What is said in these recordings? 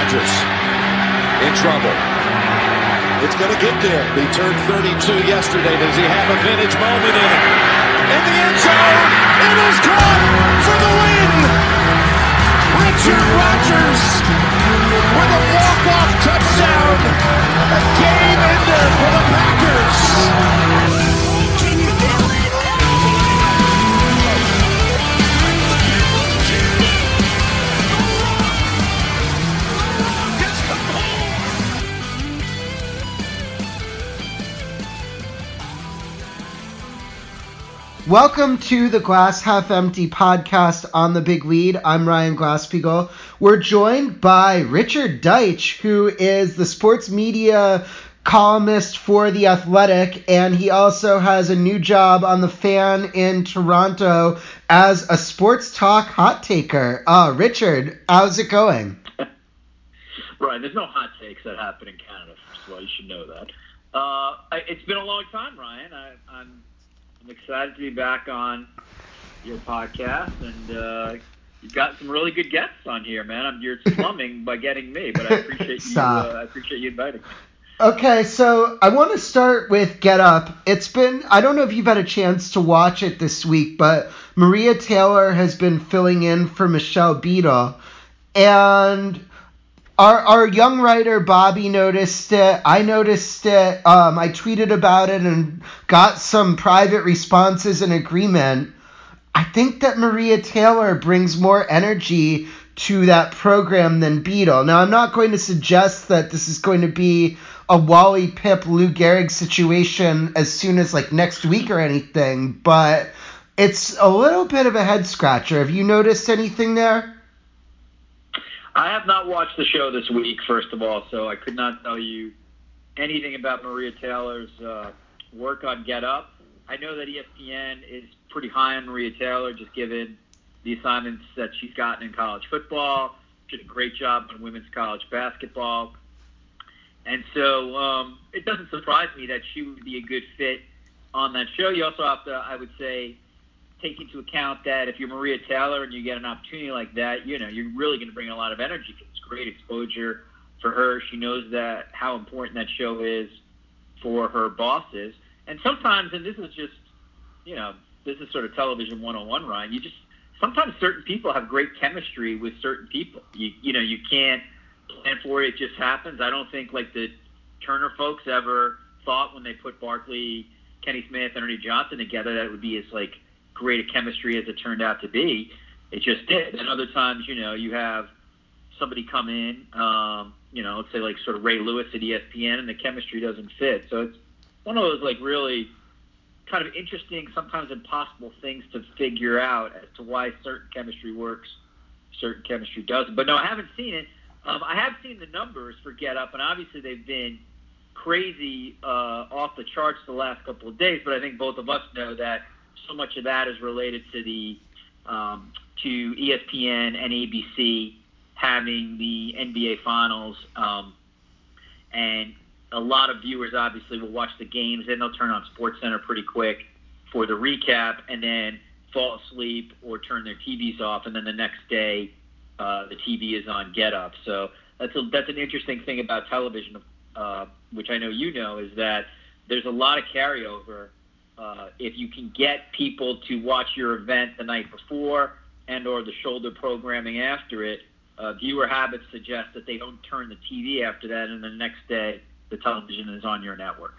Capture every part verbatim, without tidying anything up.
Rodgers in trouble. It's going to get there. He turned thirty-two yesterday. Does he have a vintage moment in it? In the end zone, it is caught for the win. Richard Rodgers with a walk-off touchdown. A game ender for the Packers. Welcome to the Glass Half Empty podcast on the Big Lead. I'm Ryan Glasspiegel. We're joined by Richard Deitsch, who is the sports media columnist for The Athletic, and he also has a new job on The Fan in Toronto as a sports talk hot taker. Uh, Richard, how's it going? Right, there's no hot takes that happen in Canada, first of all. You should know that. Uh, it's been a long time, Ryan. I, I'm I'm excited to be back on your podcast, and uh, you've got some really good guests on here, man. I'm, you're slumming by getting me, but I appreciate you. Uh, I appreciate you inviting me. Okay, so I want to start with Get Up. It's been, I don't know if you've had a chance to watch it this week, but Maria Taylor has been filling in for Michelle Beadle, and Our our young writer Bobby noticed it. I noticed it. Um, I tweeted about it and got some private responses and agreement. I think that Maria Taylor brings more energy to that program than Beadle. Now, I'm not going to suggest that this is going to be a Wally Pipp, Lou Gehrig situation as soon as like next week or anything, but it's a little bit of a head scratcher. Have you noticed anything there? I have not watched the show this week, first of all, so I could not tell you anything about Maria Taylor's uh, work on Get Up. I know that E S P N is pretty high on Maria Taylor, just given the assignments that she's gotten in college football. She did a great job in women's college basketball. And so um, it doesn't surprise me that she would be a good fit on that show. You also have to, I would say, take into account that if you're Maria Taylor and you get an opportunity like that, you know, you're really going to bring a lot of energy. It's great exposure for her. She knows that how important that show is for her bosses. And sometimes, and this is just, you know, this is sort of television one oh one, Ryan, you just, sometimes certain people have great chemistry with certain people. You, you know, you can't plan for it. It just happens. I don't think like the Turner folks ever thought when they put Barkley, Kenny Smith, and Ernie Johnson together that it would be as like great a chemistry as it turned out to be. It just did. And other times, you know, you have somebody come in, um, you know, let's say like sort of Ray Lewis at E S P N, and the chemistry doesn't fit. So it's one of those like really kind of interesting, sometimes impossible things to figure out as to why certain chemistry works, certain chemistry doesn't. But no, I haven't seen it. Um, I have seen the numbers for Get Up, and obviously they've been crazy uh, off the charts the last couple of days. But I think both of us know that so much of that is related to the um, to E S P N and A B C having the N B A Finals, um, and a lot of viewers obviously will watch the games, then they'll turn on SportsCenter pretty quick for the recap, and then fall asleep or turn their T Vs off, and then the next day uh, the T V is on Get Up. So that's a, that's an interesting thing about television, uh, which I know you know, is that there's a lot of carryover. Uh, if you can get people to watch your event the night before and or the shoulder programming after it, uh, viewer habits suggest that they don't turn the T V after that, and the next day the television is on your network.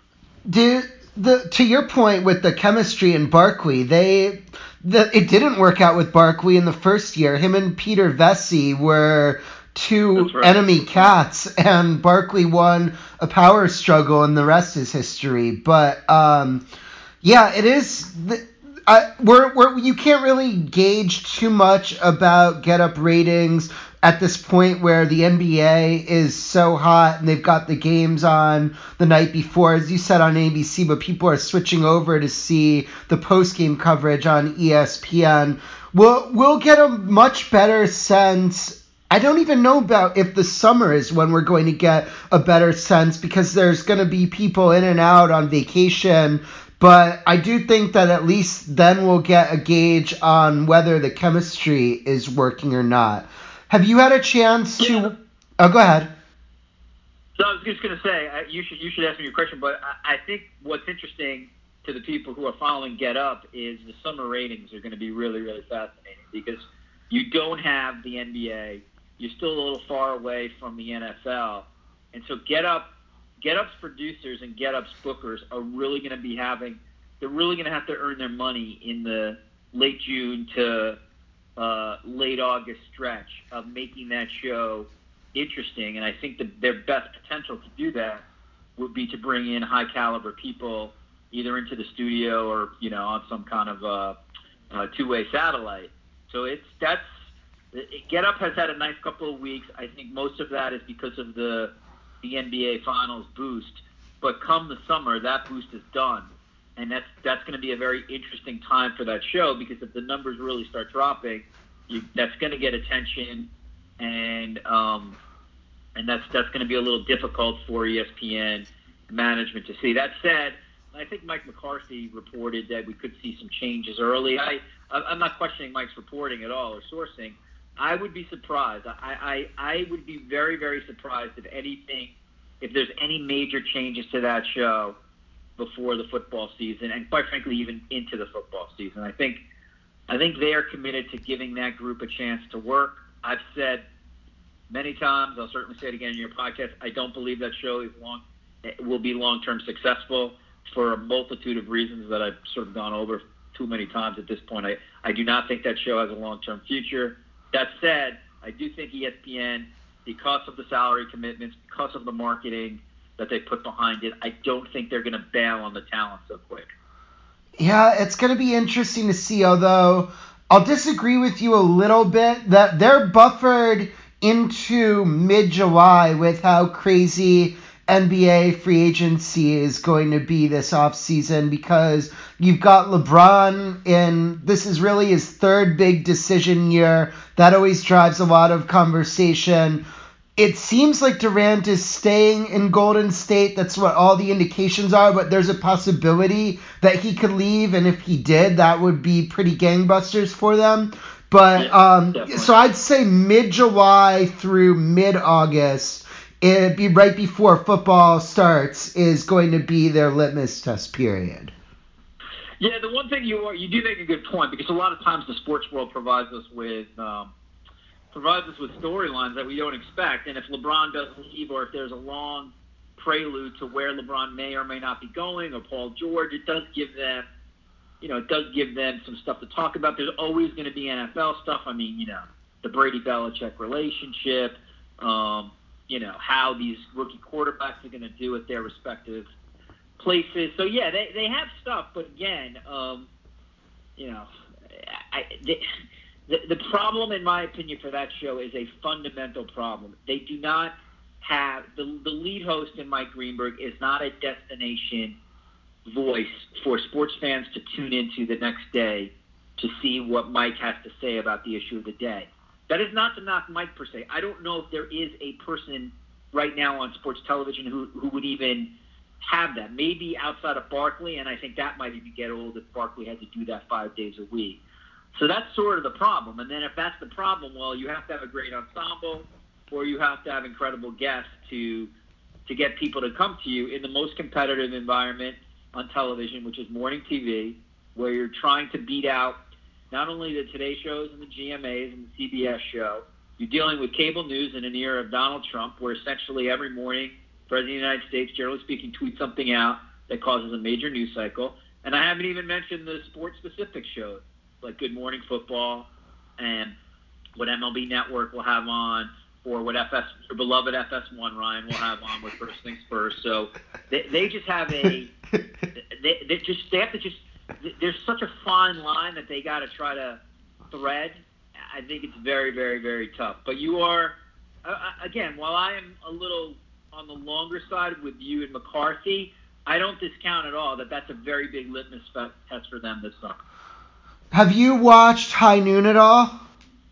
Did the to your point with the chemistry in Barkley, they the, it didn't work out with Barkley in the first year. Him and Peter Vesey were two right. enemy cats, and Barkley won a power struggle, and the rest is history. But um, yeah, it is. The, I, we're, we're you can't really gauge too much about Get Up ratings at this point where the N B A is so hot and they've got the games on the night before, as you said, on A B C, but people are switching over to see the post-game coverage on E S P N. We'll, we'll get a much better sense. I don't even know about if the summer is when we're going to get a better sense, because there's going to be people in and out on vacation. But I do think that at least then we'll get a gauge on whether the chemistry is working or not. Have you had a chance to Oh, go ahead. So I was just going to say, I, you should you should ask me your question, but I, I think what's interesting to the people who are following Get Up is the summer ratings are going to be really, really fascinating because you don't have the N B A. You're still a little far away from the N F L. And so Get Up, Get Up's producers and Get Up's bookers are really going to be having, they're really going to have to earn their money in the late June to uh, late August stretch of making that show interesting. And I think that their best potential to do that would be to bring in high caliber people either into the studio or, you know, on some kind of uh, uh, two-way satellite. So it's, that's, Get Up has had a nice couple of weeks. I think most of that is because of the the N B A Finals boost. But come the summer, that boost is done. And that's that's going to be a very interesting time for that show because if the numbers really start dropping, you, that's going to get attention, and um, and that's that's going to be a little difficult for E S P N management to see. That said, I think Mike McCarthy reported that we could see some changes early. I, I'm not questioning Mike's reporting at all or sourcing. I would be surprised. I, I, I would be very, very surprised if anything, if there's any major changes to that show before the football season, and quite frankly, even into the football season. I think, I think they are committed to giving that group a chance to work. I've said many times, I'll certainly say it again in your podcast, I don't believe that show is long, will be long-term successful for a multitude of reasons that I've sort of gone over too many times at this point. I, I do not think that show has a long-term future. That said, I do think E S P N, because of the salary commitments, because of the marketing that they put behind it, I don't think they're going to bail on the talent so quick. Yeah, it's going to be interesting to see, although I'll disagree with you a little bit that they're buffered into mid-July with how crazy N B A free agency is going to be this offseason because you've got LeBron in, this is really his third big decision year. That always drives a lot of conversation. It seems like Durant is staying in Golden State. That's what all the indications are, but there's a possibility that he could leave, and if he did, that would be pretty gangbusters for them. But um, so I'd say mid-July through mid-August, it'd be right before football starts, is going to be their litmus test period. Yeah, the one thing you are, you do make a good point, because a lot of times the sports world provides us with um, provides us with storylines that we don't expect, and if LeBron doesn't leave, or if there's a long prelude to where LeBron may or may not be going, or Paul George, it does give them, you know, it does give them some stuff to talk about. There's always going to be N F L stuff. I mean, you know, the Brady-Belichick relationship, um, you know, how these rookie quarterbacks are going to do at their respective places. So, yeah, they, they have stuff. But, again, um, you know, I, they, the, the problem, in my opinion, for that show is a fundamental problem. They do not have – the the lead host in Mike Greenberg is not a destination voice for sports fans to tune into the next day to see what Mike has to say about the issue of the day. That is not to knock Mike per se. I don't know if there is a person right now on sports television who, who would even have that. Maybe outside of Barkley, and I think that might even get old if Barkley had to do that five days a week. So that's sort of the problem. And then if that's the problem, well, you have to have a great ensemble, or you have to have incredible guests to to get people to come to you in the most competitive environment on television, which is morning T V, where you're trying to beat out not only the Today shows and the G M As and the C B S show. You're dealing with cable news in an era of Donald Trump, where essentially every morning, the President of the United States, generally speaking, tweets something out that causes a major news cycle. And I haven't even mentioned the sports-specific shows, like Good Morning Football and what M L B Network will have on, or what F S, your beloved F S one, Ryan, will have on with First Things First. So they, they just have a they, they just they have to just there's such a fine line that they got to try to thread. I think it's very, very, very tough. But you are, uh, again, while I am a little on the longer side with you and McCarthy, I don't discount at all that that's a very big litmus test for them this summer. Have you watched High Noon at all?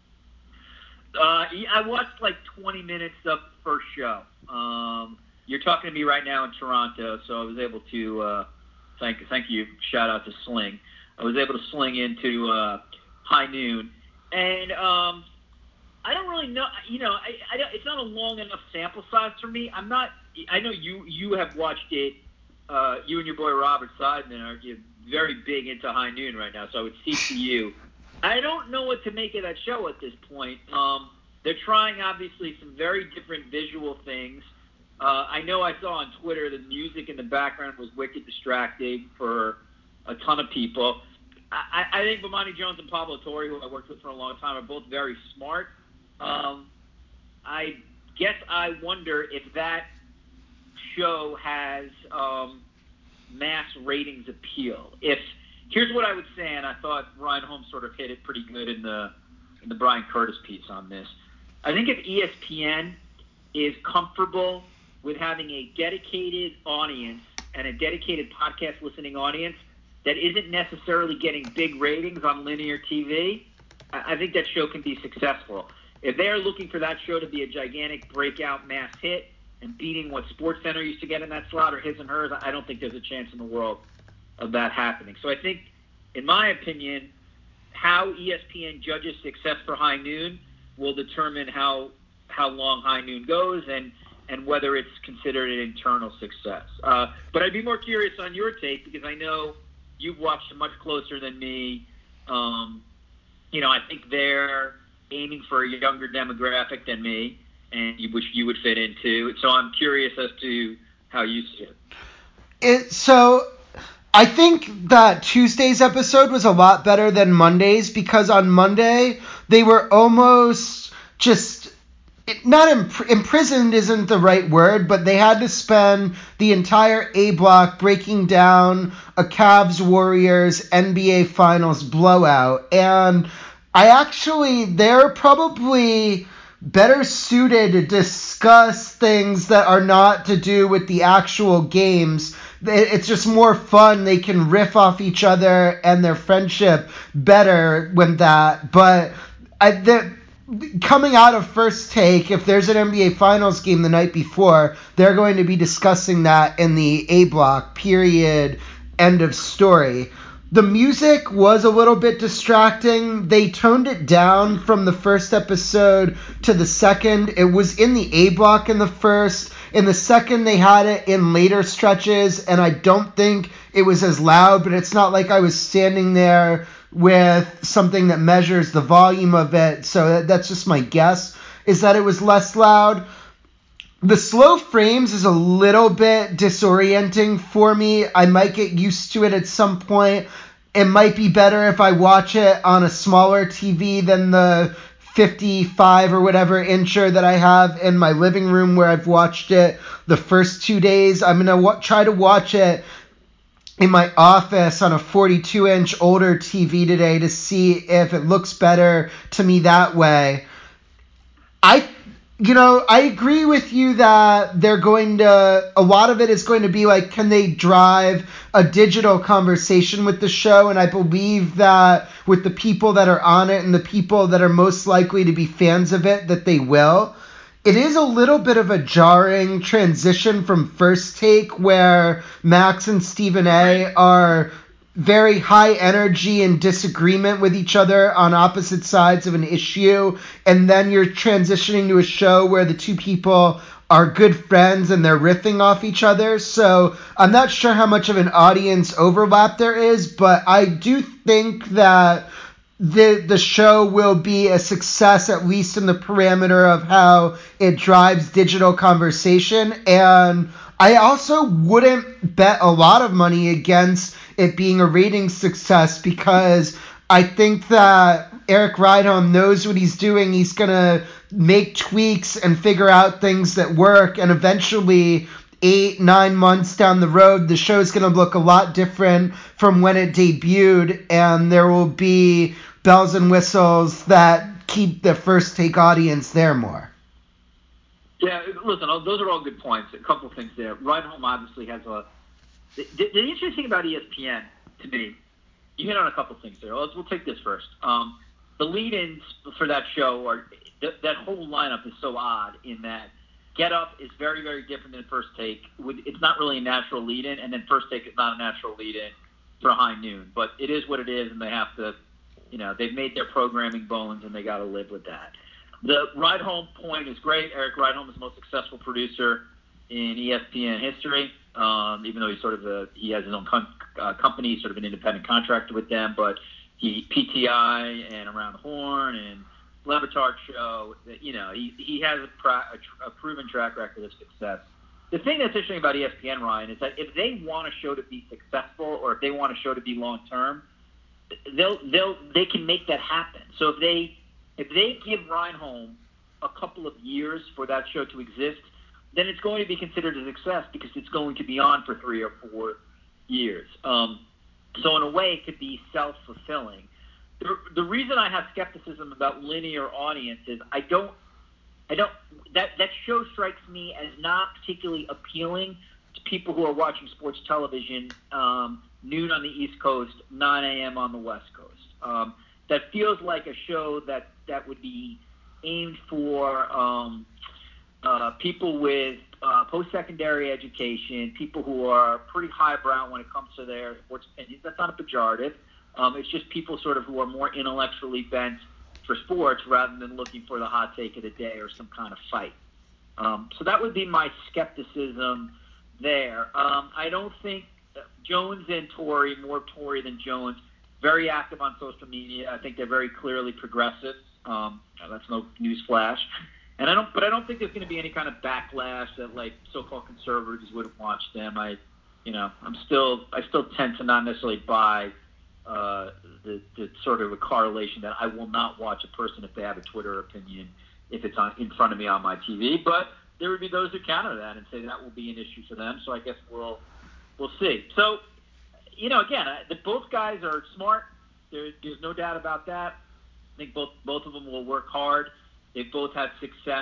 Uh, I watched like twenty minutes of the first show. Um, you're talking to me right now in Toronto, so I was able to uh, thank thank you. Shout out to Sling. I was able to sling into uh, High Noon, and um, I don't really really know. You know, I, I, it's not a long enough sample size for me. I'm not. I know you you have watched it. Uh, you and your boy Robert Seidman are you're very big into High Noon right now, so I would see to you. I don't know what to make of that show at this point. Um, they're trying obviously some very different visual things. Uh, I know I saw on Twitter the music in the background was wicked distracting for a ton of people. I, I think Bomani Jones and Pablo Torre, who I worked with for a long time, are both very smart. Um, I guess I wonder if that show has um, mass ratings appeal. If here's what I would say, and I thought Ryan Holmes sort of hit it pretty good in the in the Brian Curtis piece on this. I think if E S P N is comfortable with having a dedicated audience and a dedicated podcast listening audience that isn't necessarily getting big ratings on linear T V, I think that show can be successful. If they're looking for that show to be a gigantic breakout mass hit and beating what SportsCenter used to get in that slot or His and Hers, I don't think there's a chance in the world of that happening. So I think, in my opinion, how E S P N judges success for High Noon will determine how how long High Noon goes and, and whether it's considered an internal success. Uh, but I'd be more curious on your take because I know you've watched it much closer than me. Um, you know, I think they're aiming for a younger demographic than me, and you, which you would fit into. So I'm curious as to how you see it. It so I think that Tuesday's episode was a lot better than Monday's because on Monday they were almost just not imp- imprisoned isn't the right word, but they had to spend the entire A block breaking down a Cavs Warriors N B A Finals blowout. And I actually, they're probably better suited to discuss things that are not to do with the actual games. It's just more fun. They can riff off each other and their friendship better when that. But I, the, coming out of First Take, if there's an N B A Finals game the night before, they're going to be discussing that in the A block, period, end of story. The music was a little bit distracting. They toned it down from the first episode to the second. It was in the A block in the first. In the second, they had it in later stretches, and I don't think it was as loud, but it's not like I was standing there with something that measures the volume of it, so that's just my guess, is that it was less loud. The slow frames is a little bit disorienting for me. I might get used to it at some point. It might be better if I watch it on a smaller T V than the fifty-five or whatever incher that I have in my living room where I've watched it the first two days. I'm going to wa- try to watch it in my office on a forty-two inch older T V today to see if it looks better to me that way. I You know, I agree with you that they're going to, a lot of it is going to be like, can they drive a digital conversation with the show? And I believe that with the people that are on it and the people that are most likely to be fans of it, that they will. It is a little bit of a jarring transition from First Take where Max and Stephen A are very high energy and disagreement with each other on opposite sides of an issue, and then you're transitioning to a show where the two people are good friends and they're riffing off each other. So I'm not sure how much of an audience overlap there is, but I do think that the the show will be a success, at least in the parameter of how it drives digital conversation. And I also wouldn't bet a lot of money against it being a ratings success because I think that Eric Rydholm knows what he's doing. He's going to make tweaks and figure out things that work, and eventually eight, nine months down the road, the show's going to look a lot different from when it debuted, and there will be bells and whistles that keep the First Take audience there more. Yeah, listen, those are all good points. A couple things there. Rydholm obviously has a The, the interesting thing about E S P N, to me, you hit on a couple things there. Let's, we'll take this first. Um, the lead-ins for that show, are th- that whole lineup is so odd in that Get Up is very, very different than First Take. It's not really a natural lead-in, and then First Take is not a natural lead-in for High Noon. But it is what it is, and they have to, you know, they've made their programming bones, and they got to live with that. the Ride Home point is great. Eric Rideholm is the most successful producer in E S P N history, um, even though he's sort of a, he has his own com- uh, company, sort of an independent contractor with them, but he P T I and Around the Horn and Le Batard Show, you know, he, he has a, pra- a, tr- a proven track record of success. The thing that's interesting about E S P N, Ryan, is that if they want a show to be successful or if they want a show to be long-term, they'll they'll they can make that happen. So if they if they give Rideholm a couple of years for that show to exist, then it's going to be considered a success because it's going to be on for three or four years. Um, so in a way, it could be self-fulfilling. The, the reason I have skepticism about linear audiences, I don't, I don't. That that show strikes me as not particularly appealing to people who are watching sports television um, noon on the East Coast, nine a.m. on the West Coast. Um, that feels like a show that that would be aimed for um, uh, people with uh, post-secondary education, people who are pretty highbrow when it comes to their sports opinions. That's not a pejorative. Um, it's just people sort of who are more intellectually bent for sports rather than looking for the hot take of the day or some kind of fight. Um, so that would be my skepticism there. Um, I don't think Jones and Torrey, more Torrey than Jones, very active on social media. I think they're very clearly progressive. Um, that's no news flash. And I don't, but I don't think there's going to be any kind of backlash that like so-called conservatives wouldn't watch them. I, you know, I'm still, I still tend to not necessarily buy uh, the, the sort of a correlation that I will not watch a person if they have a Twitter opinion if it's on in front of me on my T V. But there would be those who counter that and say that will be an issue for them. So I guess we'll, we'll see. So, you know, again, I, the, both guys are smart. There, there's no doubt about that. I think both both of them will work hard. They've both had success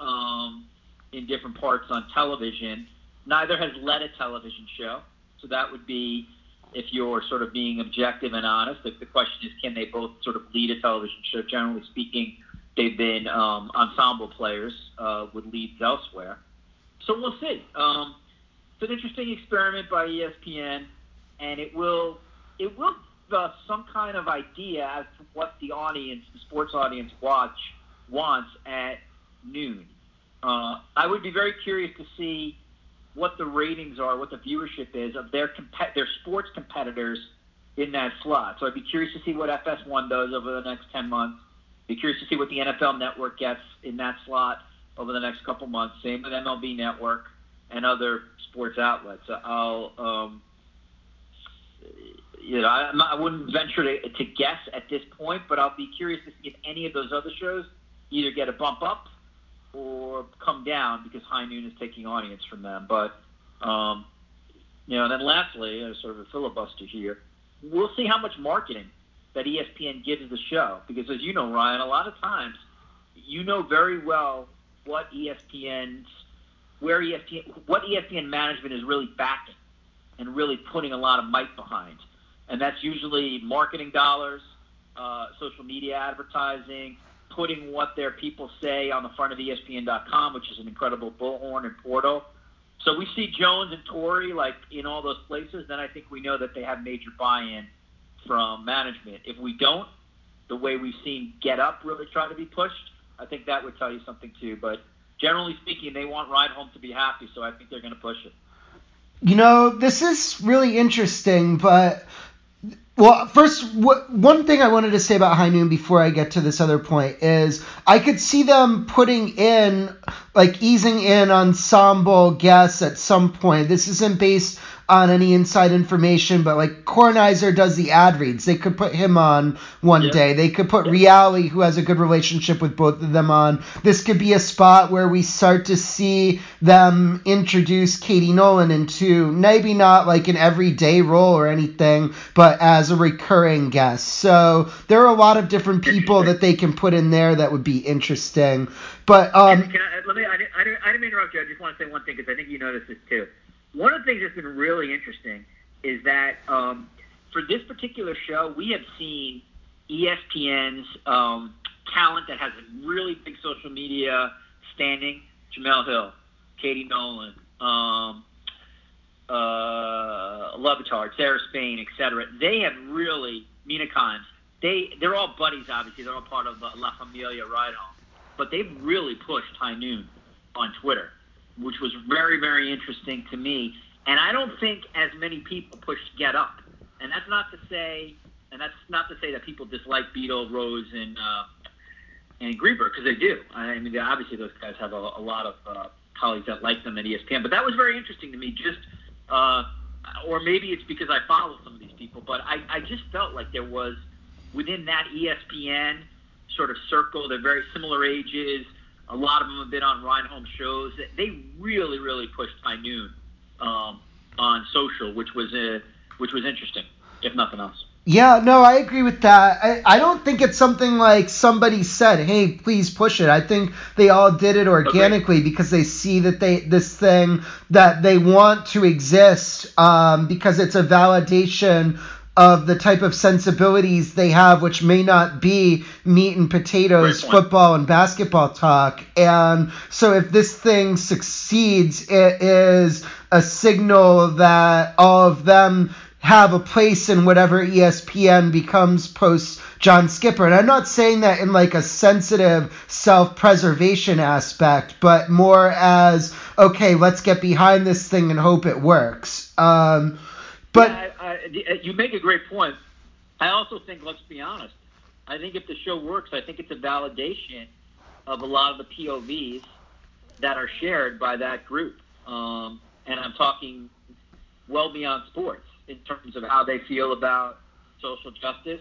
um, in different parts on television. Neither has led a television show. So that would be, if you're sort of being objective and honest, the, the question is, can they both sort of lead a television show? Generally speaking, they've been um, ensemble players uh, with leads elsewhere. So we'll see. Um, it's an interesting experiment by E S P N, and it will it will give us some kind of idea as to what the audience, the sports audience, watch wants at noon. Uh, I would be very curious to see what the ratings are, what the viewership is of their comp- their sports competitors in that slot. So I'd be curious to see what F S one does over the next ten months. Be curious to see what the N F L Network gets in that slot over the next couple months. Same with M L B Network and other sports outlets. I'll, um, you know, I, I wouldn't venture to, to guess at this point, but I'll be curious to see if any of those other shows either get a bump up or come down because High Noon is taking audience from them. But, um, you know, and then lastly, as sort of a filibuster here, we'll see how much marketing that E S P N gives the show. Because as you know, Ryan, a lot of times you know very well what E S P N's, where E S P N, what E S P N management is really backing and really putting a lot of might behind. And that's usually marketing dollars, uh, social media advertising, putting what their people say on the front of E S P N dot com, which is an incredible bullhorn and portal. So we see Jones and Torrey like in all those places, then I think we know that they have major buy-in from management. If we don't, the way we've seen Get Up really try to be pushed, I think that would tell you something too. But generally speaking, they want Rideholm to be happy, so I think they're going to push it. You know, this is really interesting, but well, first, w- one thing I wanted to say about High Noon before I get to this other point is I could see them putting in, like, easing in ensemble guests at some point. This isn't based on any inside information, but, like, Kornheiser does the ad reads. They could put him on one yep. day. They could put yep. Reali, who has a good relationship with both of them, on. This could be a spot where we start to see them introduce Katie Nolan into maybe not, like, an everyday role or anything, but as a recurring guest. So there are a lot of different people that they can put in there that would be interesting. But um, can I, let me, I, didn't, I, didn't, I didn't interrupt you. I just want to say one thing because I think you noticed this too. One of the things that's been really interesting is that um, for this particular show, we have seen E S P N's um, talent that has a really big social media standing. Jemele Hill, Katie Nolan, um, uh, Le Batard, Sarah Spain, et cetera. They have really, Mina Kimes, they, they're all buddies, obviously. They're all part of uh, La Familia Rideholm. but they've really pushed High Noon on Twitter, which was very, very interesting to me. And I don't think as many people pushed Get Up. And that's not to say, and that's not to say that people dislike Beadle, Rose, and uh, and Greenberg, because they do. I mean, obviously those guys have a, a lot of uh, colleagues that like them at E S P N. But that was very interesting to me. Just, uh, or maybe it's because I follow some of these people, but I, I just felt like there was within that E S P N sort of circle. They're very similar ages. A lot of them have been on Reinhold shows. They really, really pushed High Noon um, on social, which was a, which was interesting, if nothing else. Yeah, no, I agree with that. I, I don't think it's something like somebody said, hey, please push it. I think they all did it organically okay. because they see that they this thing that they want to exist um, because it's a validation of the type of sensibilities they have, which may not be meat and potatoes, football and basketball talk. And so if this thing succeeds, it is a signal that all of them have a place in whatever E S P N becomes post John Skipper. And I'm not saying that in like a sensitive self-preservation aspect, but more as, okay, let's get behind this thing and hope it works. Um, but yeah, I, I, you make a great point. I also think, let's be honest, I think if the show works, I think it's a validation of a lot of the P O Vs that are shared by that group. Um, and I'm talking well beyond sports, in terms of how they feel about social justice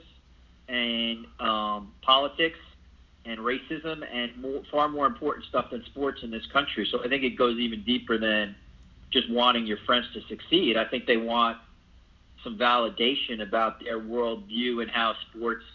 and um, politics and racism and more, far more important stuff than sports in this country. So I think it goes even deeper than just wanting your friends to succeed. I think they want some validation about their worldview and how sports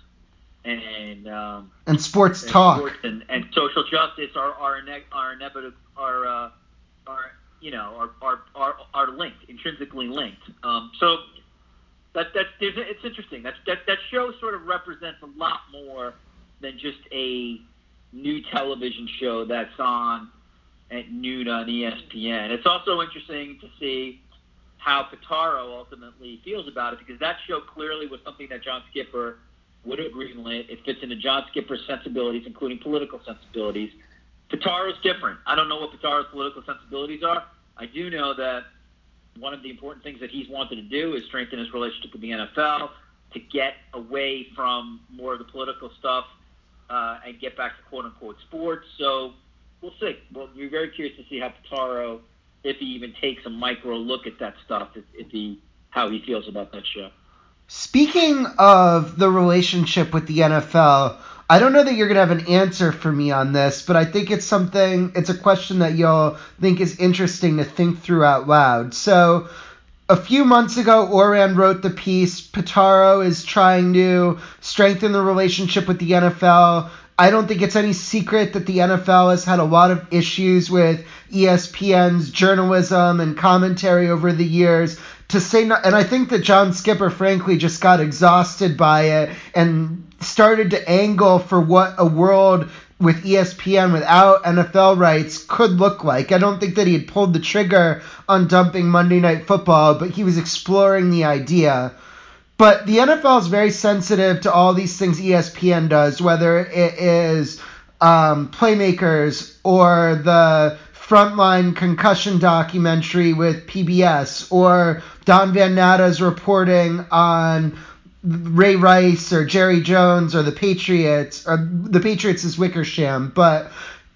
and um, and sports and talk sports and, and social justice are are ine- are inevitable are uh, are you know, are are are, are linked, intrinsically linked. Um, so that that it's interesting. That that that show sort of represents a lot more than just a new television show that's on at noon on E S P N. It's also interesting to see how Pitaro ultimately feels about it, because that show clearly was something that John Skipper would have greenlit. It fits into John Skipper's sensibilities, including political sensibilities. Pitaro's different. I don't know what Pitaro's political sensibilities are. I do know that one of the important things that he's wanted to do is strengthen his relationship with the N F L, to get away from more of the political stuff uh, and get back to quote-unquote sports. So we'll see. We'll be very curious to see how Pitaro, if he even takes a micro look at that stuff, if, if he how he feels about that show. Speaking of the relationship with the N F L, I don't know that you're going to have an answer for me on this, but I think it's something, it's a question that you'll think is interesting to think through out loud. So a few months ago, Oran wrote the piece, Pitaro is trying to strengthen the relationship with the N F L. I don't think it's any secret that the N F L has had a lot of issues with E S P N's journalism and commentary over the years. To say not, and I think that John Skipper, frankly, just got exhausted by it and started to angle for what a world with E S P N without N F L rights could look like. I don't think that he had pulled the trigger on dumping Monday Night Football, but he was exploring the idea. But the N F L is very sensitive to all these things E S P N does, whether it is um, Playmakers or the Frontline concussion documentary with P B S, or Don Van Natta's reporting on Ray Rice or Jerry Jones or the Patriots, or the Patriots is Wickersham. But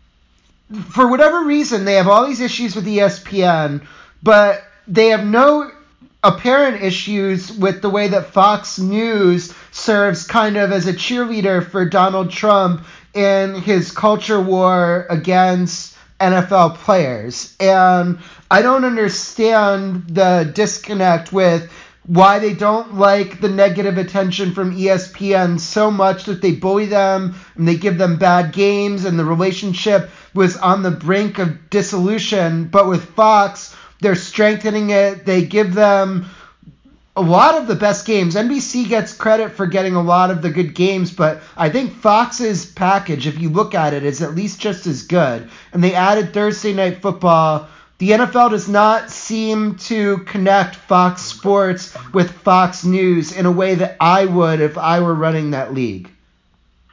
for whatever reason, they have all these issues with E S P N, but they have no apparent issues with the way that Fox News serves kind of as a cheerleader for Donald Trump in his culture war against N F L players. And I don't understand the disconnect with why they don't like the negative attention from E S P N so much that they bully them and they give them bad games, and the relationship was on the brink of dissolution. But with Fox, they're strengthening it. They give them a lot of the best games. N B C gets credit for getting a lot of the good games, but I think Fox's package, if you look at it, is at least just as good. And they added Thursday Night Football. The N F L does not seem to connect Fox Sports with Fox News in a way that I would if I were running that league.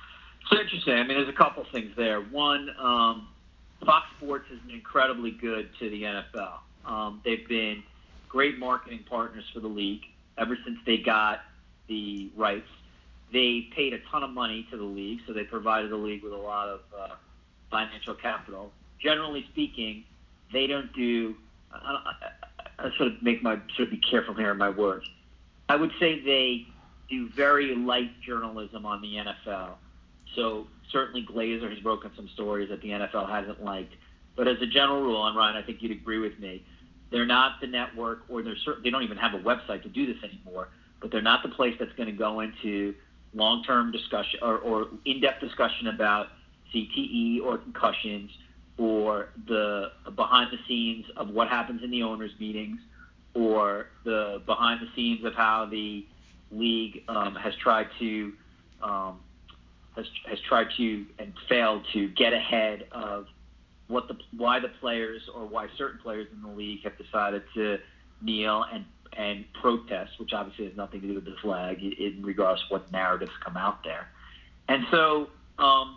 So interesting. I mean, there's a couple things there. One, um, Fox Sports has been incredibly good to the N F L. Um, they've been great marketing partners for the league ever since they got the rights. They paid a ton of money to the league, so they provided the league with a lot of uh, financial capital. Generally speaking, they don't do. I, I, I sort of make my sort of be careful here in my words. I would say they do very light journalism on the N F L. So certainly Glazer has broken some stories that the N F L hasn't liked. But as a general rule, and Ryan, I think you'd agree with me, they're not the network, or they're certain, they don't even have a website to do this anymore, but they're not the place that's going to go into long-term discussion or, or in-depth discussion about C T E or concussions or the behind the scenes of what happens in the owners' meetings or the behind the scenes of how the league um, has tried to um, has, has tried to and failed to get ahead of what the why the players or why certain players in the league have decided to kneel and and protest, which obviously has nothing to do with the flag in regards to what narratives come out there. And so um,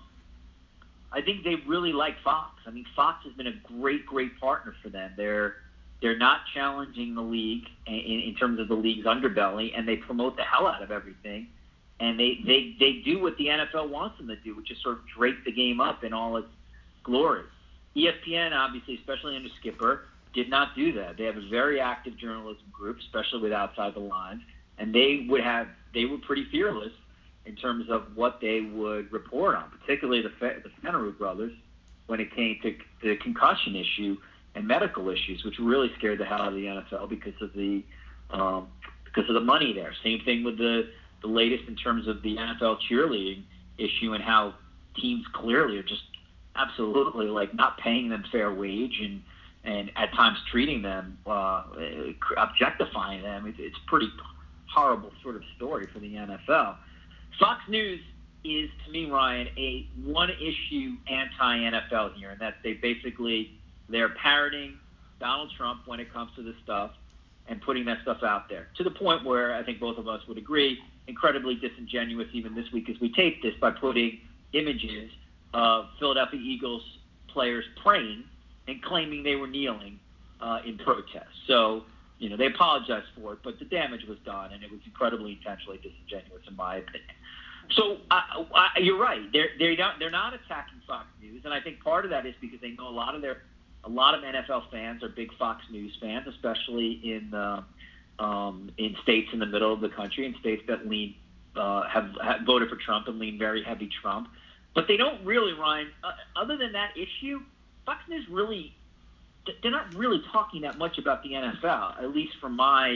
I think they really like Fox. I mean, Fox has been a great, great partner for them. They're they're not challenging the league in, in terms of the league's underbelly, and they promote the hell out of everything. And they, they, they do what the N F L wants them to do, which is sort of drape the game up in all its glory. E S P N, obviously, especially under Skipper, did not do that. They have a very active journalism group, especially with Outside the Lines, and they would have they were pretty fearless in terms of what they would report on, particularly the Fe- the Fenneru brothers when it came to the concussion issue and medical issues, which really scared the hell out of the N F L because of the um, because of the money there. Same thing with the the latest in terms of the N F L cheerleading issue and how teams clearly are just absolutely like not paying them fair wage and and at times treating them, uh, objectifying them. It, it's a pretty horrible sort of story for the N F L. Fox News is, to me, Ryan, a one-issue anti-N F L here, and that they basically, they're parroting Donald Trump when it comes to this stuff and putting that stuff out there, to the point where I think both of us would agree, incredibly disingenuous even this week as we tape this by putting images of Philadelphia Eagles players praying and claiming they were kneeling uh, in protest. So, you know, they apologized for it, but the damage was done, and it was incredibly intentionally disingenuous, in my opinion. So uh, uh, you're right; they're they're not they're not attacking Fox News, and I think part of that is because they know a lot of their a lot of N F L fans are big Fox News fans, especially in uh, um, in states in the middle of the country, in states that lean uh, have, have voted for Trump and lean very heavy Trump. But they don't really, Ryan. Uh, other than that issue, Fox News really, they're not really talking that much about the N F L, at least from my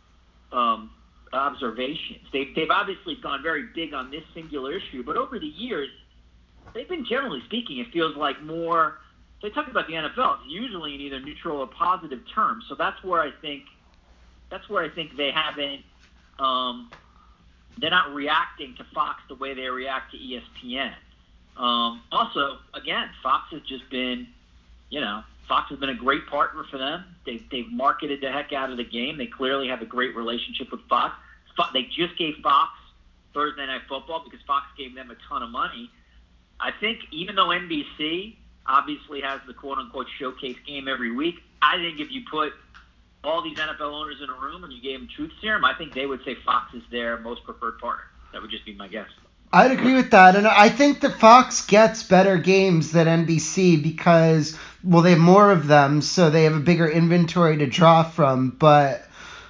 um, observations. They've, they've obviously gone very big on this singular issue, but over the years, they've been, generally speaking, it feels like more, they talk about the N F L, it's usually in either neutral or positive terms. So that's where I think, that's where I think they haven't, um, they're not reacting to Fox the way they react to E S P N. Um, also, again, Fox has just been, you know, Fox has been a great partner for them. They've, they've marketed the heck out of the game. They clearly have a great relationship with Fox. Fo- they just gave Fox Thursday Night Football because Fox gave them a ton of money. I think even though N B C obviously has the quote-unquote showcase game every week, I think if you put all these N F L owners in a room and you gave them truth serum, I think they would say Fox is their most preferred partner. That would just be my guess. I'd agree with that, and I think that Fox gets better games than N B C because, well, they have more of them, so they have a bigger inventory to draw from. But,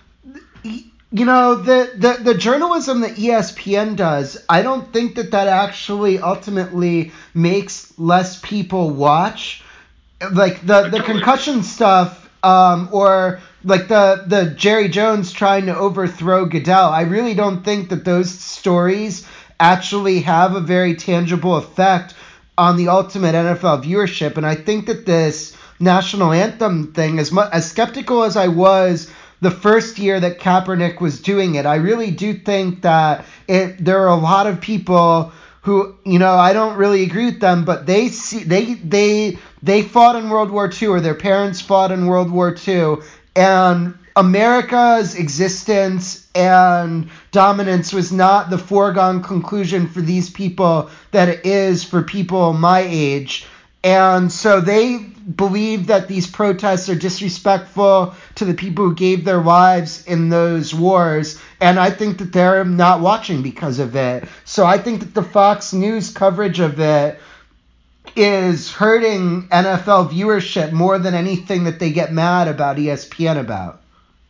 you know, the, the, the journalism that E S P N does, I don't think that that actually ultimately makes less people watch. Like, the, the concussion stuff, um, or like the, the Jerry Jones trying to overthrow Goodell, I really don't think that those stories actually have a very tangible effect on the ultimate N F L viewership. And I think that this national anthem thing, as much, as skeptical as I was the first year that Kaepernick was doing it, I really do think that it there are a lot of people who, you know, I don't really agree with them, but they see they they they fought in World War Two, or their parents fought in World War Two, and America's existence and dominance was not the foregone conclusion for these people that it is for people my age. And so they believe that these protests are disrespectful to the people who gave their lives in those wars. And I think that they're not watching because of it. So I think that the Fox News coverage of it is hurting N F L viewership more than anything that they get mad about E S P N about.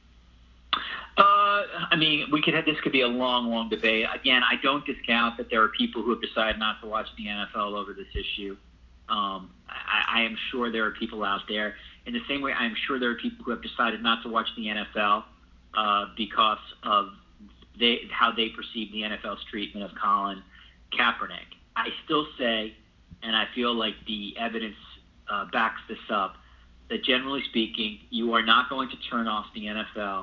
Uh, I mean, we could have, this could be a long, long debate. Again, I don't discount that there are people who have decided not to watch the N F L over this issue. Um, I, I am sure there are people out there. In the same way, I am sure there are people who have decided not to watch the N F L uh, because of they, how they perceive the N F L's treatment of Colin Kaepernick. I still say, and I feel like the evidence uh, backs this up, that generally speaking, you are not going to turn off the N F L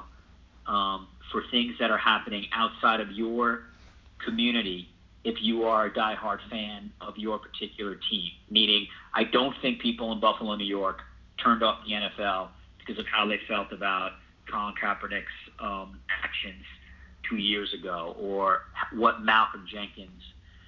um, for things that are happening outside of your community if you are a diehard fan of your particular team. Meaning, I don't think people in Buffalo, New York turned off the N F L because of how they felt about Colin Kaepernick's um, actions two years ago, or what Malcolm Jenkins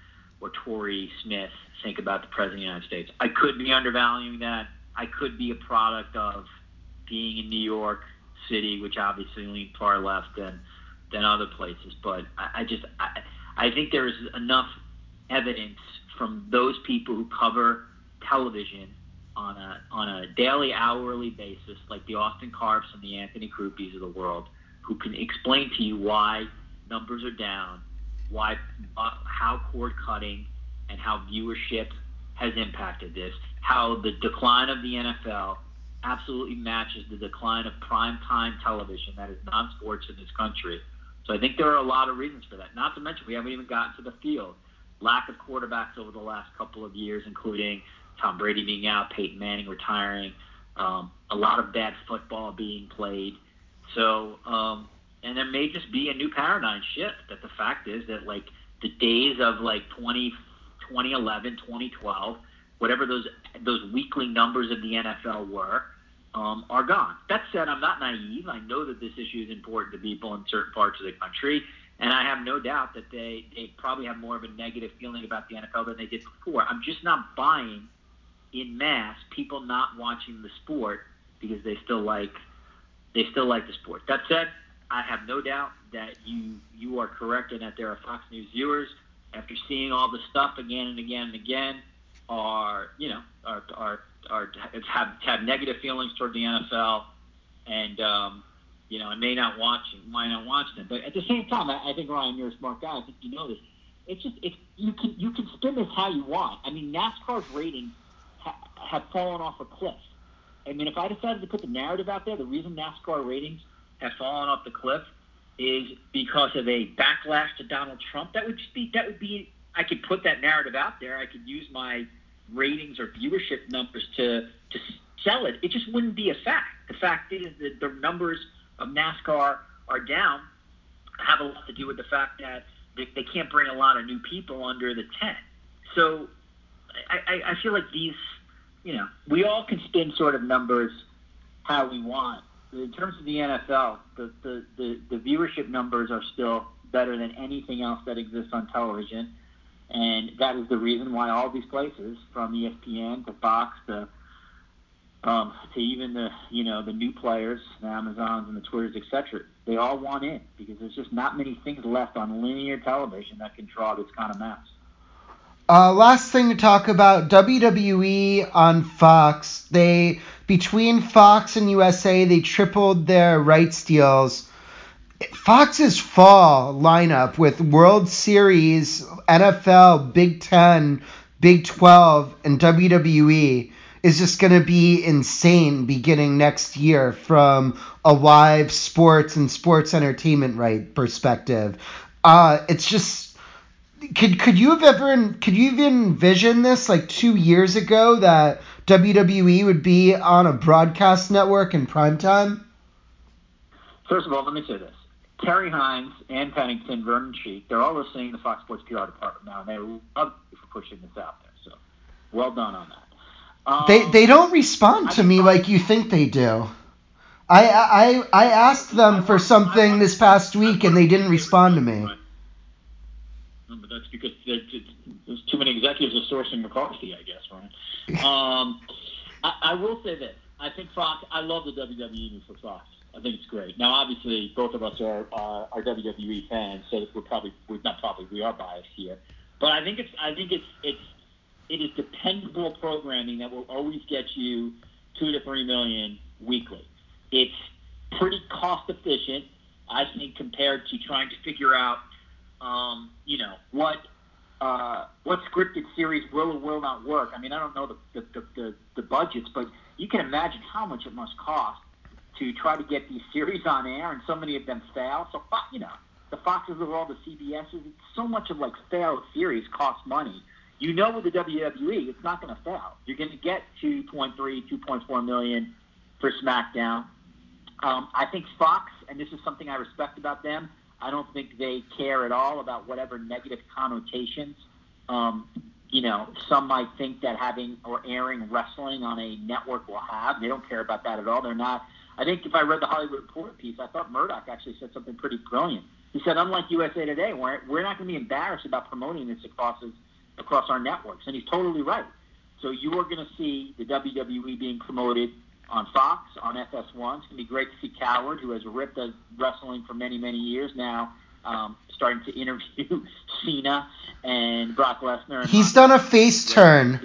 or Torrey Smith think about the President of the United States. I could be undervaluing that. I could be a product of being in New York City, which obviously leans far left than than other places. But I, I just I, I think there is enough evidence from those people who cover television on a on a daily, hourly basis, like the Austin Karps and the Anthony Kruppies of the world, who can explain to you why numbers are down, why uh, how cord cutting and how viewership has impacted this, how the decline of the N F L absolutely matches the decline of primetime television that is non-sports in this country. So I think there are a lot of reasons for that. Not to mention we haven't even gotten to the field. Lack of quarterbacks over the last couple of years, including Tom Brady being out, Peyton Manning retiring, um, a lot of bad football being played. So, um, and there may just be a new paradigm shift. That the fact is that like the days of like twenty, twenty eleven, twenty twelve, whatever those those weekly numbers of the N F L were, um, are gone. That said, I'm not naive. I know that this issue is important to people in certain parts of the country, and I have no doubt that they, they probably have more of a negative feeling about the N F L than they did before. I'm just not buying in mass people not watching the sport because they still like they still like the sport. That said, I have no doubt that you you are correct in that there are Fox News viewers, after seeing all the stuff again and again and again, are you know are are are have have negative feelings toward the N F L, and um, you know and may not watch might not watch them. But at the same time, I, I think Ryan, you're a smart guy. I think you know this. It's just it's you can you can spin this how you want. I mean, NASCAR's ratings ha- have fallen off a cliff. I mean, if I decided to put the narrative out there, the reason NASCAR ratings have fallen off the cliff is because of a backlash to Donald Trump. That would just be that would be. I could put that narrative out there. I could use my ratings or viewership numbers to to sell it. It just wouldn't be a fact. The fact is that the numbers of NASCAR are down have a lot to do with the fact that they, they can't bring a lot of new people under the tent. So I, I, I feel like these, you know, we all can spin sort of numbers how we want. In terms of the N F L, the, the, the, the viewership numbers are still better than anything else that exists on television. And that is the reason why all these places, from E S P N to Fox to um, to even the you know the new players, the Amazons and the Twitters, et cetera, they all want in because there's just not many things left on linear television that can draw this kind of mass. Uh, last thing to talk about, W W E on Fox. They between Fox and U S A, they tripled their rights deals. Fox's fall lineup with World Series, N F L, Big Ten, Big twelve, and W W E is just going to be insane beginning next year from a live sports and sports entertainment right perspective. Uh, it's just could could you have ever could you even envision this like two years ago that W W E would be on a broadcast network in primetime? First of all, let me say this. Terry Hines, Ann Pennington, Vernon Cheek, they're all listening to the Fox Sports P R department now, and they love you for pushing this out there. So, well done on that. Um, they they don't respond to I me mean, like you think they do. I I I asked them for something this past week and they didn't respond to me. No, but that's because there's too many executives are sourcing McCarthy, I guess, right? Um, I, I will say this. I think Fox, I love the W W E for Fox. I think it's great. Now, obviously, both of us are, are, are W W E fans, so we're probably, we're not probably, we are biased here. But I think it's, I think it's, it's, it is dependable programming that will always get you two to three million weekly. It's pretty cost efficient, I think, compared to trying to figure out, um, you know, what uh, what scripted series will or will not work. I mean, I don't know the the, the, the the budgets, but you can imagine how much it must cost to try to get these series on air, and so many of them fail. So, you know, the Foxes of the world, the C B S's, so much of like failed series costs money. You know, with the W W E, it's not going to fail. You're going to get two point three, two point four million for SmackDown. Um, I think Fox, and this is something I respect about them, I don't think they care at all about whatever negative connotations, um, you know, some might think that having or airing wrestling on a network will have. They don't care about that at all. They're not. I think if I read the Hollywood Reporter piece, I thought Murdoch actually said something pretty brilliant. He said, unlike U S A Today, we're, we're not going to be embarrassed about promoting this across, across our networks. And he's totally right. So you are going to see the W W E being promoted on Fox, on F S one. It's going to be great to see Coward, who has ripped at wrestling for many, many years now, um, starting to interview Cena and Brock Lesnar. And he's done a face turn.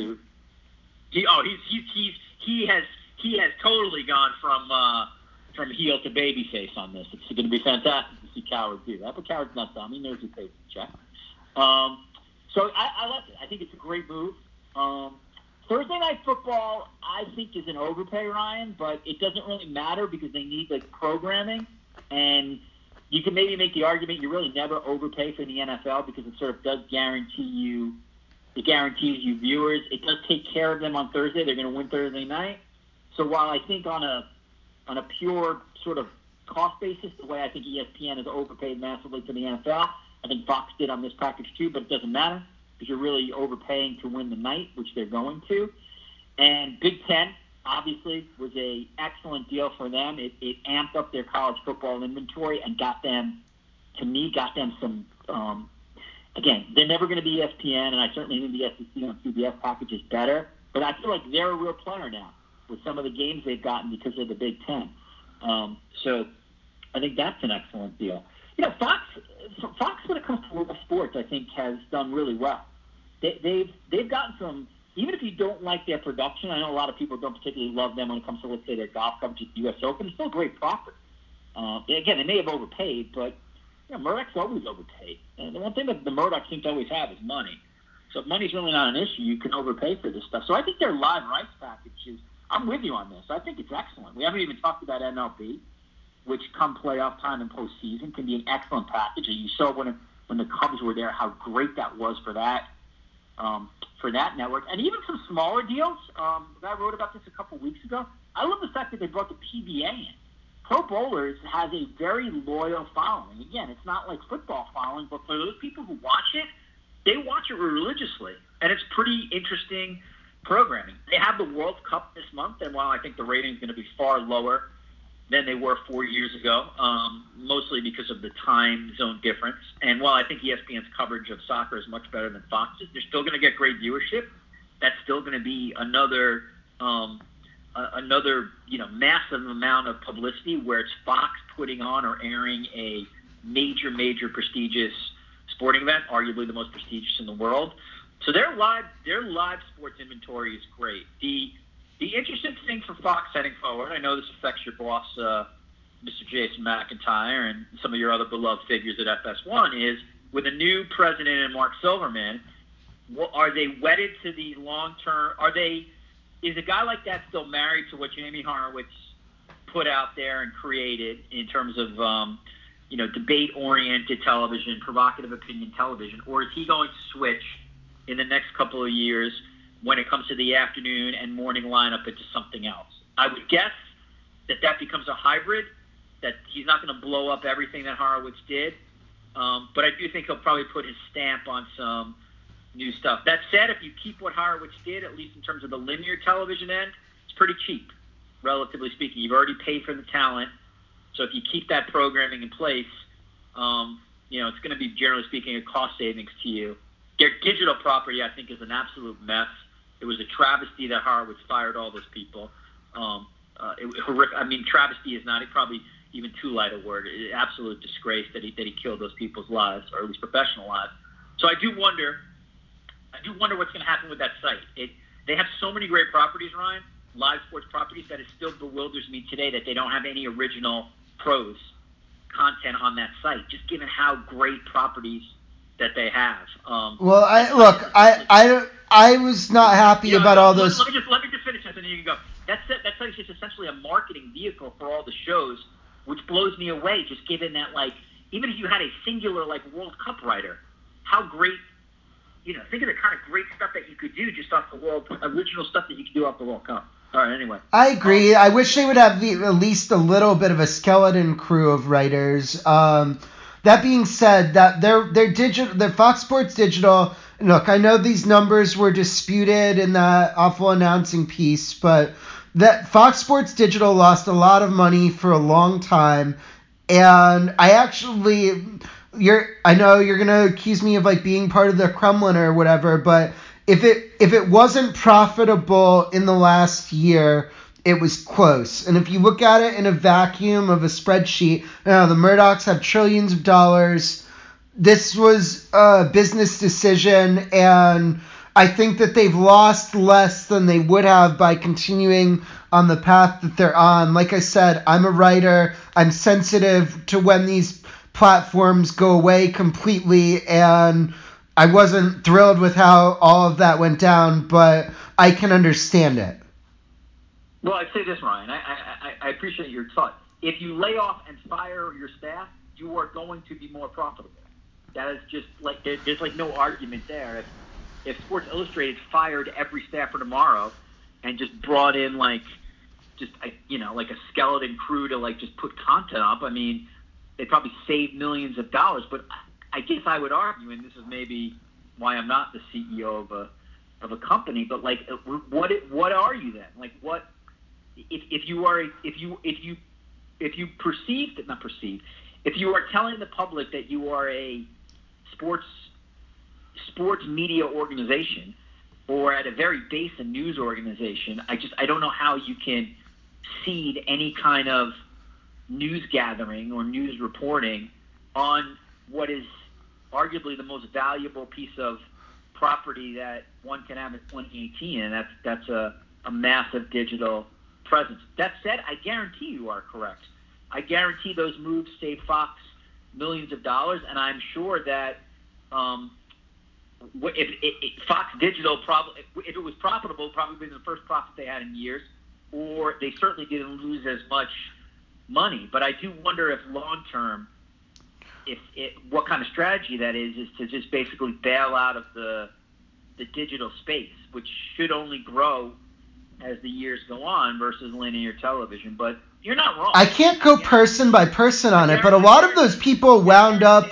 He, oh, he's, he's, he's, he has he has totally gone from uh, from heel to babyface on this. It's going to be fantastic to see Coward do that. But Coward's not dumb. He knows his face to check. Um, so I, I like it. I think it's a great move. Um, Thursday Night Football, I think, is an overpay, Ryan, but it doesn't really matter because they need, like, programming. And you can maybe make the argument you really never overpay for the N F L because it sort of does guarantee you, it guarantees you viewers. It does take care of them on Thursday. They're going to win Thursday night. So while I think on a on a pure sort of cost basis, the way I think E S P N has overpaid massively for the N F L, I think Fox did on this package too, but it doesn't matter. Because you're really overpaying to win the night, which they're going to. And Big Ten, obviously, was a excellent deal for them. It, it amped up their college football inventory and got them, to me, got them some, um, again, they're never going to be E S P N, and I certainly think the S E C on C B S package is better. But I feel like they're a real player now with some of the games they've gotten because of the Big Ten. Um, so I think that's an excellent deal. You know, Fox, Fox when it comes to local sports, I think, has done really well. They, they've they've gotten some, even if you don't like their production, I know a lot of people don't particularly love them when it comes to, let's say, their golf coverage at the U S Open. It's still a great profit. Uh, they, again, they may have overpaid, but you know, Murdoch's always overpaid. And the one thing that the Murdoch seems to always have is money. So if money's really not an issue, you can overpay for this stuff. So I think their live rights package is, I'm with you on this. I think it's excellent. We haven't even talked about M L B, which come playoff time and postseason can be an excellent package. And you saw when it, when the Cubs were there how great that was for that. Um, for that network, and even some smaller deals. Um, I wrote about this a couple weeks ago. I love the fact that they brought the P B A in. Pro Bowlers has a very loyal following. Again, it's not like football following, but for those people who watch it, they watch it religiously, and it's pretty interesting programming. They have the World Cup this month, and while I think the rating is going to be far lower than they were four years ago, um, mostly because of the time zone difference. And while I think E S P N's coverage of soccer is much better than Fox's, they're still going to get great viewership. That's still going to be another, um, uh, another you know, massive amount of publicity where it's Fox putting on or airing a major, major prestigious sporting event, arguably the most prestigious in the world. So their live, their live sports inventory is great. The The interesting thing for Fox heading forward, I know this affects your boss, uh, Mister Jason McIntyre, and some of your other beloved figures at F S one, is with a new president and Mark Silverman, are they wedded to the long-term? Are they? Is a guy like that still married to what Jamie Horowitz put out there and created in terms of, um, you know, debate-oriented television, provocative opinion television, or is he going to switch in the next couple of years when it comes to the afternoon and morning lineup into something else? I would guess that that becomes a hybrid, that he's not going to blow up everything that Horowitz did. Um, but I do think he'll probably put his stamp on some new stuff. That said, if you keep what Horowitz did, at least in terms of the linear television end, it's pretty cheap. relatively speaking. You've already paid for the talent, so if you keep that programming in place, um, you know, it's going to be, generally speaking, a cost savings to you. Their digital property, I think, is an absolute mess. It was a travesty that Horowitz fired all those people. Um, uh, it, horrific. I mean, travesty is not probably even too light a word. It, absolute disgrace that he that he killed those people's lives, or at least professional lives. So I do wonder, I do wonder what's going to happen with that site. It they have so many great properties, Ryan, live sports properties, that it still bewilders me today that they don't have any original pros content on that site. Just given how great properties that they have. Um, well, I look, I I. I was not happy yeah, about let, all those. Let me just let me just finish this, and then you can go. That's it. That's like just essentially a marketing vehicle for all the shows, which blows me away. Just given that, like, even if you had a singular like World Cup writer, how great, you know, think of the kind of great stuff that you could do just off the World, original stuff that you could do off the World Cup. All right, anyway. I agree. Um, I wish they would have the, at least a little bit of a skeleton crew of writers. Um, that being said, that their their digital, their Fox Sports Digital. Look, I know these numbers were disputed in that awful announcing piece, but that Fox Sports Digital lost a lot of money for a long time, and I actually, you're, I know you're gonna accuse me of like being part of the Kremlin or whatever, but if it if it wasn't profitable in the last year, it was close. And if you look at it in a vacuum of a spreadsheet, you know, the Murdochs have trillions of dollars. This was a business decision, and I think that they've lost less than they would have by continuing on the path that they're on. Like I said, I'm a writer. I'm sensitive to when these platforms go away completely, and I wasn't thrilled with how all of that went down, but I can understand it. Well, I'd say this, Ryan. I, I, I appreciate your thought. If you lay off and fire your staff, you are going to be more profitable. That is just like there, there's like no argument there. If if Sports Illustrated fired every staffer tomorrow and just brought in like just a, you know like a skeleton crew to like just put content up, I mean, they'd probably save millions of dollars. But I guess I would argue, and this is maybe why I'm not the C E O of a of a company, but like what what are you then? Like what if if you are if you if you if you perceive not perceive if you are telling the public that you are a sports sports media organization, or at a very base a news organization, I just I don't know how you can seed any kind of news gathering or news reporting on what is arguably the most valuable piece of property that one can have in twenty eighteen, and that's that's a, a massive digital presence. That said, I guarantee you are correct. I guarantee those moves save Fox millions of dollars, and I'm sure that um, if, if, if Fox Digital probably, if it was profitable, probably the first profit they had in years, or they certainly didn't lose as much money. But I do wonder if long term, if it, what kind of strategy that is, is to just basically bail out of the the digital space, which should only grow as the years go on versus linear television. But you're not wrong. I can't go person by person on it, but a lot of those people wound up.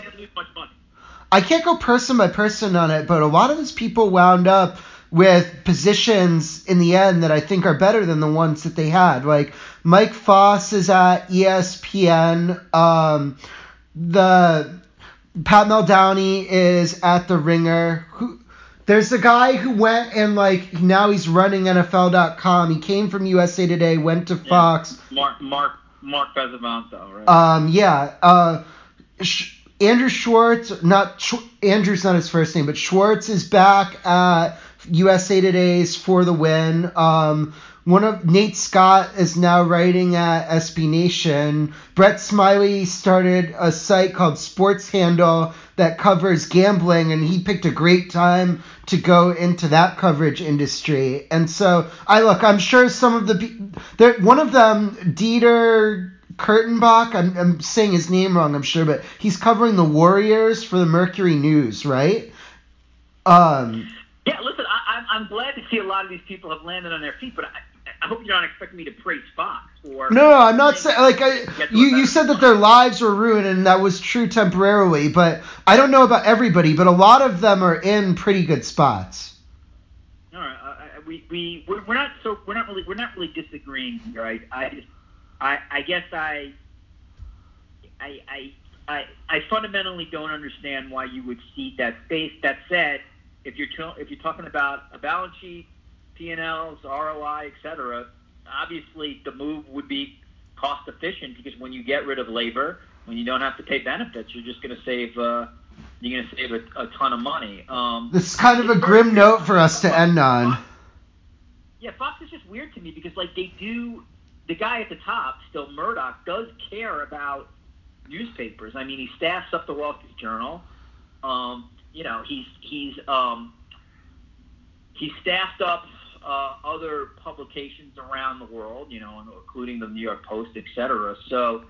I can't go person by person on it, but a lot of those people wound up with positions in the end that I think are better than the ones that they had. Like Mike Foss is at E S P N. Um, the Pat Meldowney is at The Ringer. Who, there's a guy who went and like now he's running N F L dot com. He came from U S A Today, went to Fox. Yeah. Mark Mark Mark Pezzavento, right? Um, yeah. Uh, Sh- Andrew Schwartz, not Sh- Andrew's not his first name, but Schwartz is back at U S A Today's For the Win. Um, one of Nate Scott is now writing at S B Nation. Brett Smiley started a site called Sports Handle that covers gambling, and he picked a great time to go into that coverage industry. And so, I look, I'm sure some of the there, one of them, Dieter Kurtenbach, I'm, I'm saying his name wrong, I'm sure, but he's covering the Warriors for the Mercury News, right? Um. Yeah, listen, I, I'm glad to see a lot of these people have landed on their feet, but I, I hope you're not expecting me to praise Fox. Or no, no, I'm not saying, like, I, you, you said that their lives were ruined, and that was true temporarily, but I don't know about everybody, but a lot of them are in pretty good spots. All right, I, I, we we we're, we're not so we're not really we're not really disagreeing here. I I I, I guess I I I I I fundamentally don't understand why you would cede that space. That said, if you're t- if you're talking about a balance sheet, P and Ls, R O I, et cetera, obviously the move would be cost efficient because when you get rid of labor, when you don't have to pay benefits, you're just going to save uh, you're going to save a, a ton of money. Um, this is kind of a grim note for us to end on. Yeah, Fox is just weird to me because like they do, the guy at the top, still Murdoch, does care about newspapers. I mean, he staffs up the Wall Street Journal. Um, you know, he's he's um, he's staffed up uh, other publications around the world. You know, including the New York Post, et cetera. So,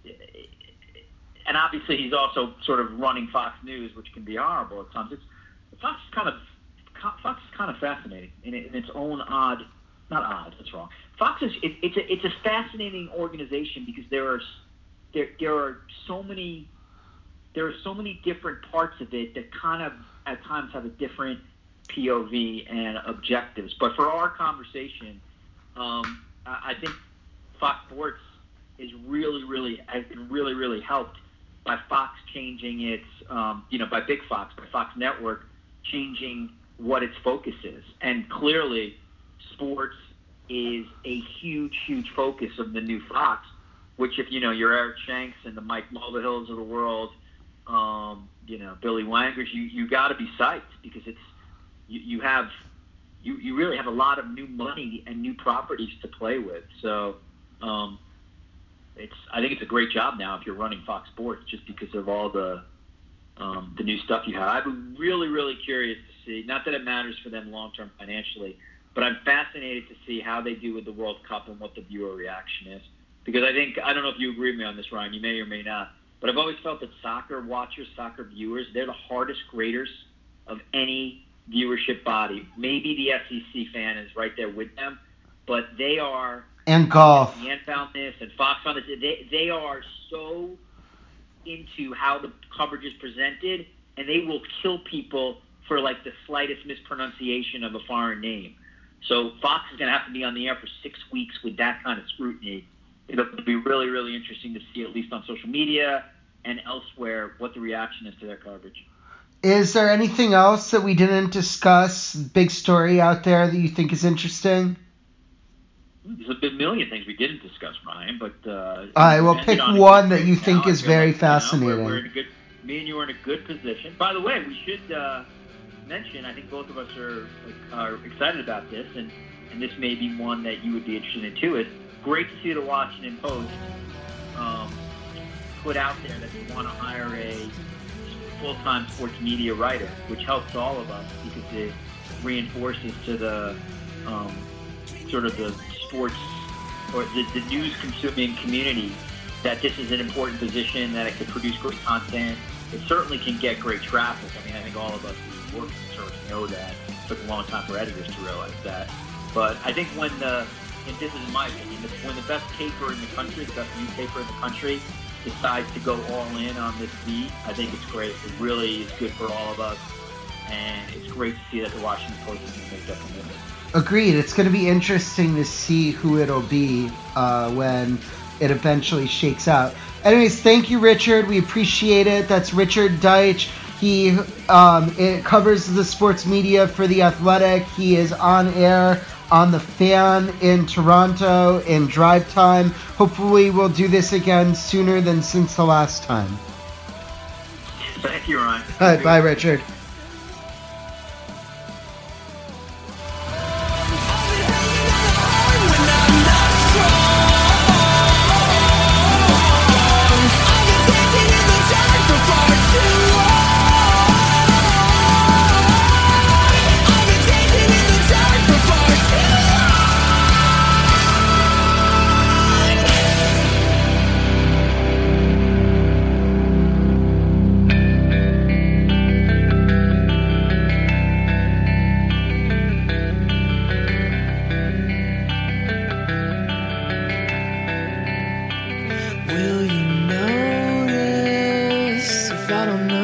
and obviously he's also sort of running Fox News, which can be horrible at times. It's Fox is kind of Fox is kind of fascinating in, in its own odd, not odd. That's wrong. Fox is it, it's a it's a fascinating organization because there are there there are so many there are so many different parts of it that kind of at times have a different P O V and objectives. But for our conversation, um, I, I think Fox Sports is really really has been really really helped by Fox changing its um, you know by Big Fox, by Fox Network changing what its focus is. And clearly, sports is a huge, huge focus of the new Fox, which if, you know, you're Eric Shanks and the Mike Mulvihills of the world, um, you know, Billy Wangers, you, you got to be psyched because it's, you, you have, you, you really have a lot of new money and new properties to play with. So, um, it's, I think it's a great job now if you're running Fox Sports just because of all the, um, the new stuff you have. I'm really, really curious to see, not that it matters for them long-term financially, but I'm fascinated to see how they do with the World Cup and what the viewer reaction is. Because I think, I don't know if you agree with me on this, Ryan, you may or may not, but I've always felt that soccer watchers, soccer viewers, they're the hardest graders of any viewership body. Maybe the S E C fan is right there with them, but they are... And golf. And found this, and Fox found this. They, they are so into how the coverage is presented, and they will kill people for like the slightest mispronunciation of a foreign name. So Fox is going to have to be on the air for six weeks with that kind of scrutiny. It'll be really, really interesting to see, at least on social media and elsewhere, what the reaction is to their coverage. Is there anything else that we didn't discuss, big story out there that you think is interesting? There's a million things we didn't discuss, Ryan, but... Uh, All right, well, pick one that you think is very fascinating. You know, we're, we're in a good, me and you are in a good position. By the way, we should uh, mention, I think both of us are, are excited about this, and, and this may be one that you would be interested in, too. It's great to see the Washington Post um, put out there that they want to hire a full-time sports media writer, which helps all of us because it reinforces to the um, sort of the sports or the, the news consuming community that this is an important position, that it can produce great content. It certainly can get great traffic. I mean, I think all of us who work in service know that. It took a long time for editors to realize that. But I think when the, and this is my opinion, when the best paper in the country, the best newspaper in the country, decides to go all in on this beat, I think it's great. It really is good for all of us. And it's great to see that the Washington Post is going to make that commitment. Agreed. It's going to be interesting to see who it'll be uh, when it eventually shakes out. Anyways, thank you, Richard. We appreciate it. That's Richard Deitsch. He um, it covers the sports media for The Athletic. He is on air on The Fan in Toronto in drive time. Hopefully we'll do this again sooner than since the last time. Thank you, Ryan. All right, bye, Richard. Will you notice if I don't know?